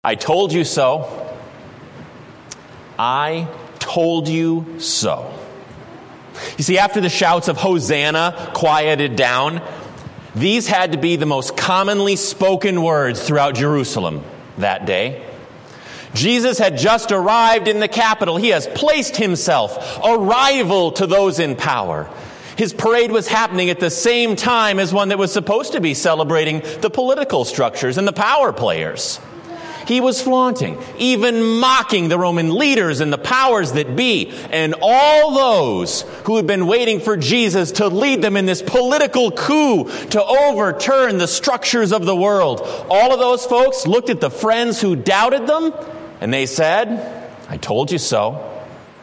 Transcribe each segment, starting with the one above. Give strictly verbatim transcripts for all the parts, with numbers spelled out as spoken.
I told you so. I told you so. You see, after the shouts of Hosanna quieted down, these had to be the most commonly spoken words throughout Jerusalem that day. Jesus had just arrived in the capital. He has placed himself a rival to those in power. His parade was happening at the same time as one that was supposed to be celebrating the political structures and the power players. He was flaunting, even mocking the Roman leaders and the powers that be, and all those who had been waiting for Jesus to lead them in this political coup to overturn the structures of the world. All of those folks looked at the friends who doubted them, and they said, I told you so.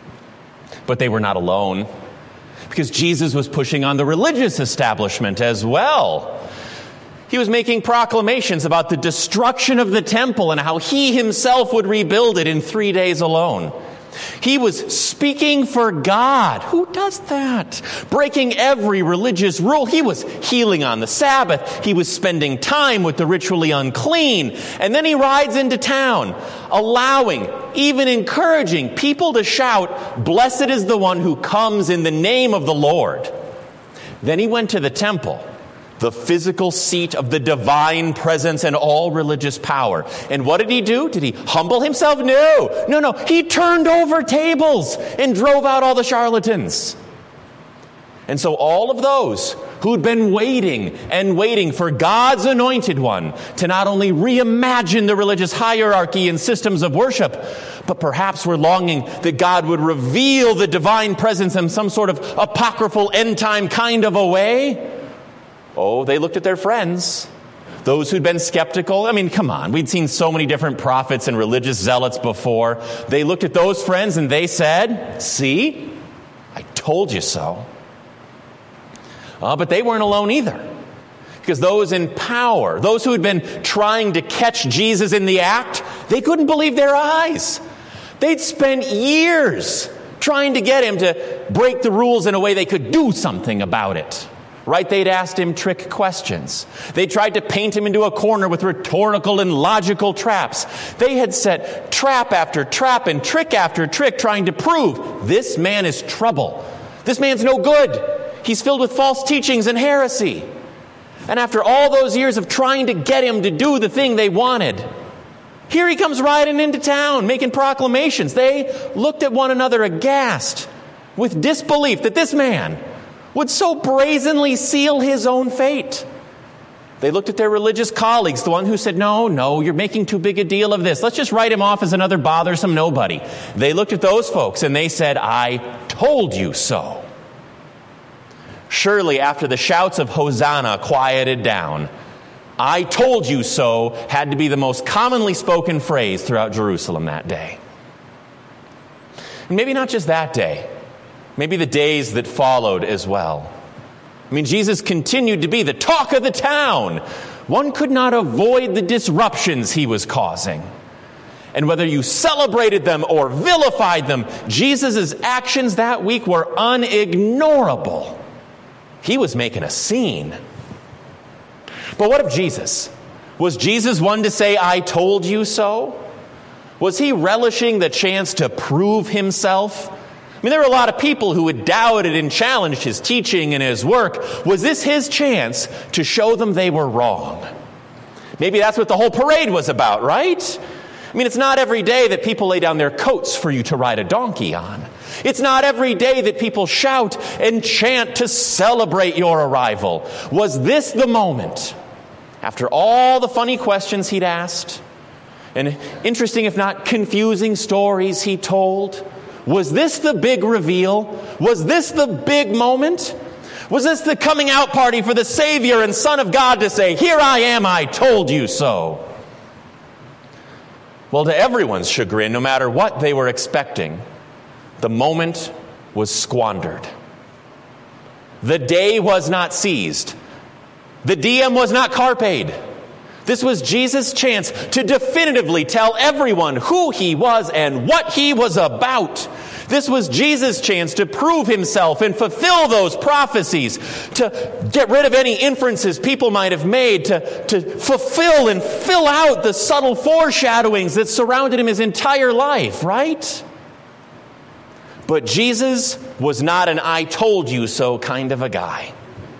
But they were not alone, because Jesus was pushing on the religious establishment as well. He was making proclamations about the destruction of the temple and how he himself would rebuild it in three days alone. He was speaking for God. Who does that? Breaking every religious rule. He was healing on the Sabbath. He was spending time with the ritually unclean. And then he rides into town, allowing, even encouraging people to shout, "Blessed is the one who comes in the name of the Lord." Then he went to the temple, the physical seat of the divine presence and all religious power. And what did he do? Did he humble himself? No, no, no. He turned over tables and drove out all the charlatans. And so all of those who'd been waiting and waiting for God's anointed one to not only reimagine the religious hierarchy and systems of worship, but perhaps were longing that God would reveal the divine presence in some sort of apocryphal end-time kind of a way, oh, they looked at their friends, those who'd been skeptical. I mean, come on. We'd seen so many different prophets and religious zealots before. They looked at those friends and they said, "See, I told you so." Uh, but they weren't alone either. Because those in power, those who had been trying to catch Jesus in the act, they couldn't believe their eyes. They'd spent years trying to get him to break the rules in a way they could do something about it. Right? They'd asked him trick questions. They tried to paint him into a corner with rhetorical and logical traps. They had set trap after trap and trick after trick trying to prove this man is trouble. This man's no good. He's filled with false teachings and heresy. And after all those years of trying to get him to do the thing they wanted, here he comes riding into town making proclamations. They looked at one another aghast with disbelief that this man would so brazenly seal his own fate. They looked at their religious colleagues, the one who said, no, no, you're making too big a deal of this. Let's just write him off as another bothersome nobody. They looked at those folks and they said, I told you so. Surely after the shouts of Hosanna quieted down, I told you so had to be the most commonly spoken phrase throughout Jerusalem that day. And maybe not just that day. Maybe the days that followed as well. I mean, Jesus continued to be the talk of the town. One could not avoid the disruptions he was causing. And whether you celebrated them or vilified them, Jesus' actions that week were unignorable. He was making a scene. But what of Jesus? Was Jesus one to say, I told you so? Was he relishing the chance to prove himself? I mean, there were a lot of people who had doubted and challenged his teaching and his work. Was this his chance to show them they were wrong? Maybe that's what the whole parade was about, right? I mean, it's not every day that people lay down their coats for you to ride a donkey on. It's not every day that people shout and chant to celebrate your arrival. Was this the moment, after all the funny questions he'd asked, and interesting if not confusing stories he told, was this the big reveal? Was this the big moment? Was this the coming out party for the Savior and Son of God to say, here I am, I told you so? Well, to everyone's chagrin, no matter what they were expecting, the moment was squandered. The day was not seized. The diem was not carped. This was Jesus' chance to definitively tell everyone who he was and what he was about. This was Jesus' chance to prove himself and fulfill those prophecies, to get rid of any inferences people might have made, to, to fulfill and fill out the subtle foreshadowings that surrounded him his entire life, right? But Jesus was not an I told you so kind of a guy.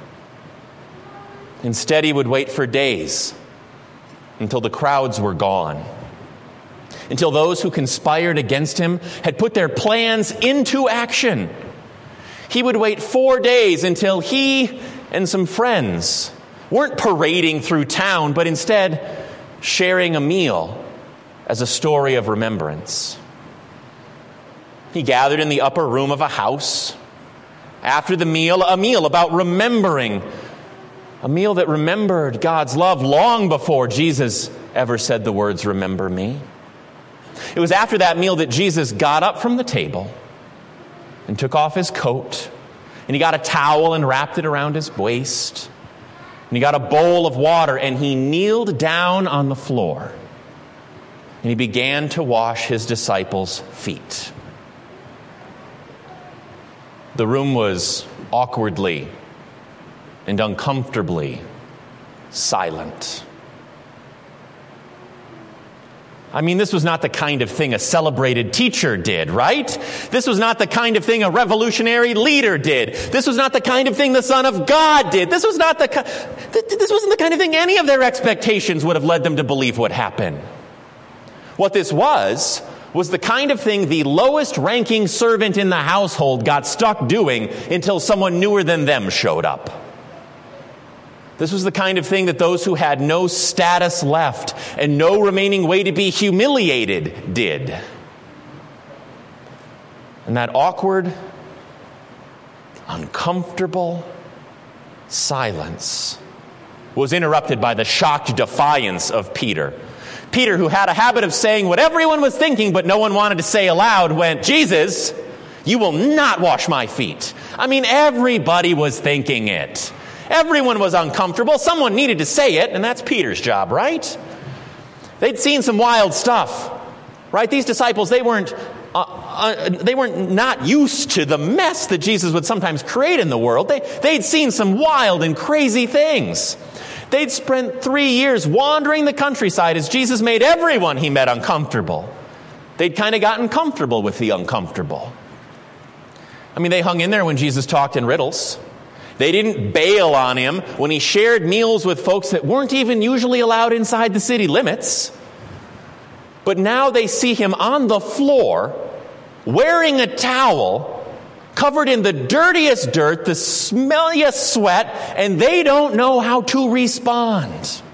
Instead, he would wait for days until the crowds were gone, until those who conspired against him had put their plans into action. He would wait four days until he and some friends weren't parading through town, but instead sharing a meal as a story of remembrance. He gathered in the upper room of a house. After the meal, a meal about remembering, a meal that remembered God's love long before Jesus ever said the words, "Remember me." It was after that meal that Jesus got up from the table and took off his coat, and he got a towel and wrapped it around his waist, and he got a bowl of water, and he kneeled down on the floor, and he began to wash his disciples' feet. The room was awkwardly and uncomfortably silent. I mean, this was not the kind of thing a celebrated teacher did, right? This was not the kind of thing a revolutionary leader did. This was not the kind of thing the Son of God did. This was not the this wasn't the kind of thing any of their expectations would have led them to believe would happen. What this was was the kind of thing the lowest ranking servant in the household got stuck doing until someone newer than them showed up. This was the kind of thing that those who had no status left and no remaining way to be humiliated did. And that awkward, uncomfortable silence was interrupted by the shocked defiance of Peter. Peter, who had a habit of saying what everyone was thinking but no one wanted to say aloud, went, "Jesus, you will not wash my feet." I mean, everybody was thinking it. Everyone was uncomfortable. Someone needed to say it, and that's Peter's job, right? They'd seen some wild stuff, right? These disciples, they weren't uh, uh, they weren't not used to the mess that Jesus would sometimes create in the world. They, they'd seen some wild and crazy things. They'd spent three years wandering the countryside as Jesus made everyone he met uncomfortable. They'd kind of gotten comfortable with the uncomfortable. I mean, they hung in there when Jesus talked in riddles. They didn't bail on him when he shared meals with folks that weren't even usually allowed inside the city limits. But now they see him on the floor, wearing a towel, covered in the dirtiest dirt, the smelliest sweat, and they don't know how to respond.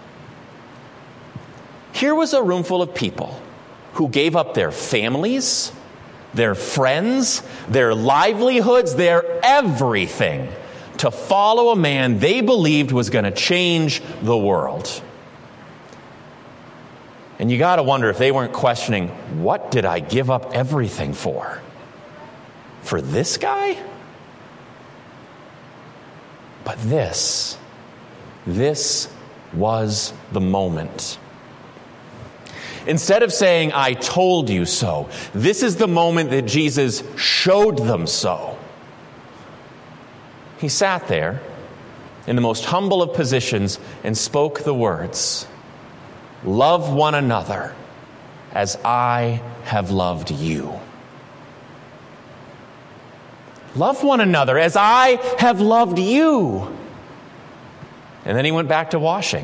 Here was a room full of people who gave up their families, their friends, their livelihoods, their everything to follow a man they believed was going to change the world. And you got to wonder if they weren't questioning, what did I give up everything for? For this guy? But this, this was the moment. Instead of saying, "I told you so," this is the moment that Jesus showed them so. He sat there in the most humble of positions and spoke the words, "Love one another as I have loved you." Love one another as I have loved you. And then he went back to washing.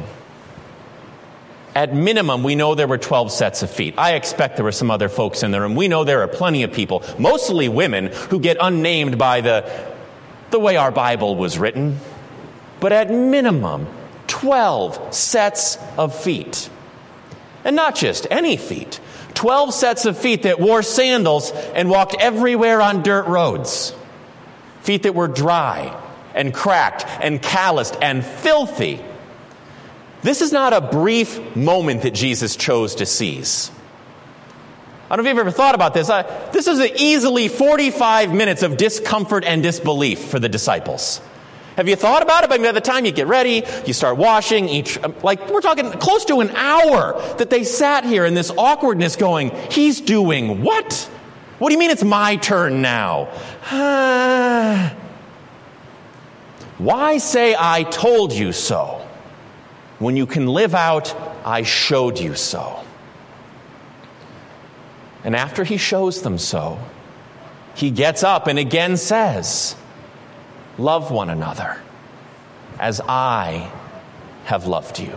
At minimum, we know there were twelve sets of feet. I expect there were some other folks in the room. We know there are plenty of people, mostly women, who get unnamed by the, the way our Bible was written. But at minimum, twelve sets of feet. And not just any feet. twelve sets of feet that wore sandals and walked everywhere on dirt roads. Feet that were dry and cracked and calloused and filthy. This is not a brief moment that Jesus chose to seize. I don't know if you've ever thought about this. I, this is easily forty-five minutes of discomfort and disbelief for the disciples. Have you thought about it? By the time you get ready, you start washing each, like we're talking close to an hour that they sat here in this awkwardness going, "He's doing what? What do you mean it's my turn now? Why say I told you so when you can live out I showed you so? And after he shows them so, he gets up and again says, love one another as I have loved you.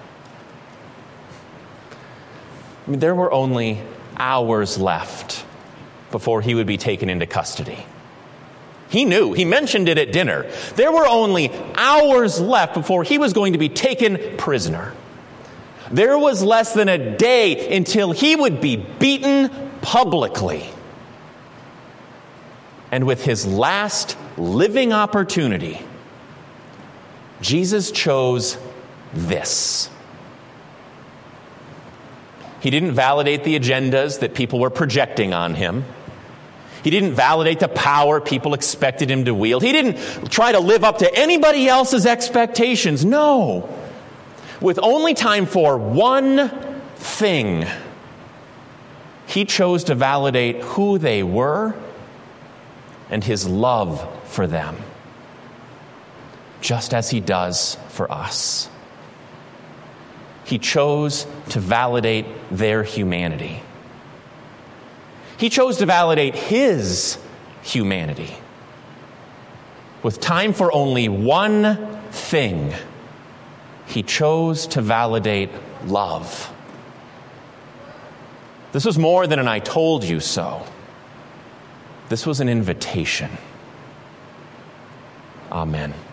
I mean, there were only hours left before he would be taken into custody. He knew. He mentioned it at dinner. There were only hours left before he was going to be taken prisoner. There was less than a day until he would be beaten publicly. And with his last living opportunity, Jesus chose this. He didn't validate the agendas that people were projecting on him. He didn't validate the power people expected him to wield. He didn't try to live up to anybody else's expectations. No. With only time for one thing, he chose to validate who they were and his love for them, just as he does for us. He chose to validate their humanity. He chose to validate his humanity. With time for only one thing, he chose to validate love. This was more than an I told you so. This was an invitation. Amen.